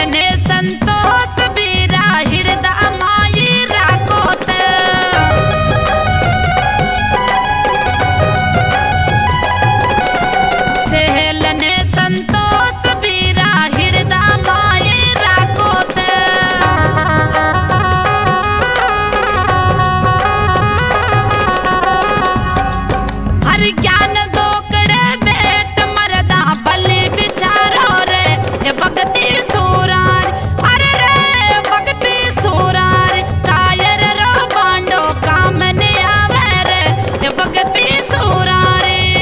सेहलने संतोष बीरा हृदय माई राखोत। सेहलने संतोष बीरा हृदय माई राखोत। हर ज्ञान दोकड़े बेट मरदा बलि बिचारो रे ये भक्ति सूरार। अरे रे भक्ति सूरार कायर रो बांडो काम ने आवे रे ये भक्ति सूरार।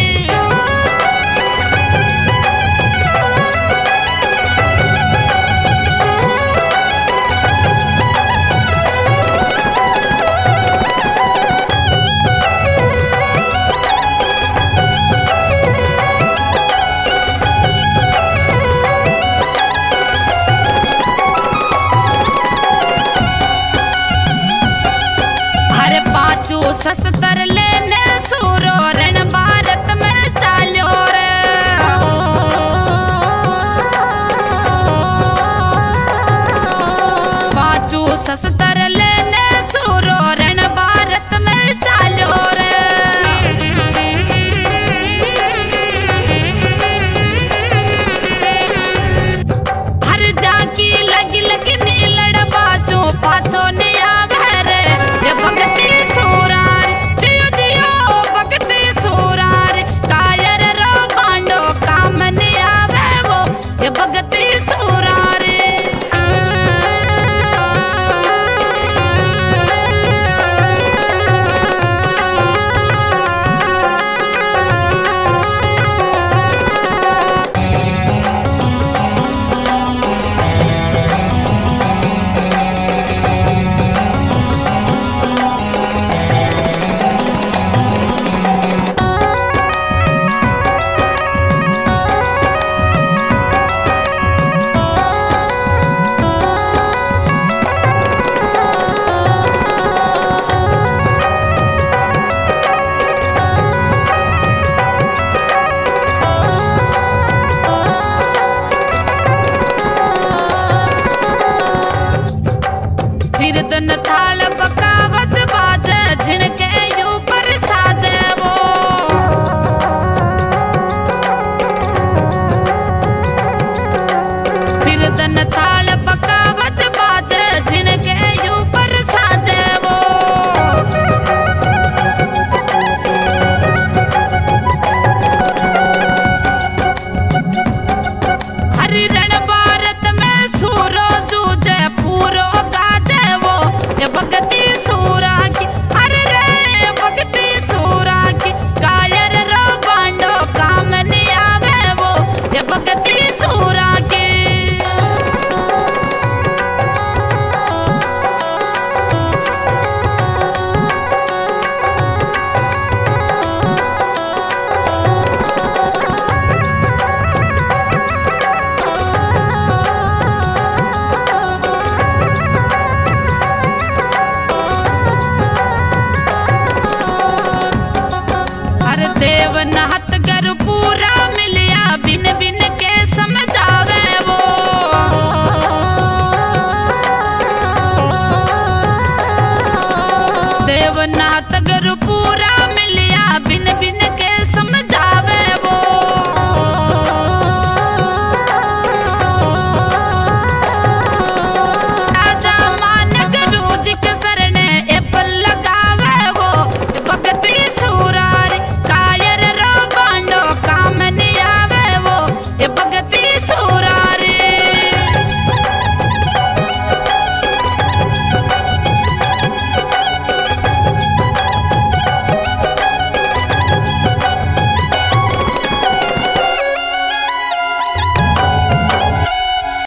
पाचू सस्तर लेने सूरो रण भारत में चाल्यो रे। पाचू सस्तर लेने सूरो रण भारत में चाल्यो रे। हर जाकी लगी लगी नीलड़ बासो पाछो ने आवे रे ये भक्ति सूरार। जियो जियो भक्ति सूरार कायर रो बांडो काम ने आवे वो ये भक्ति सूरार। फिर दिन था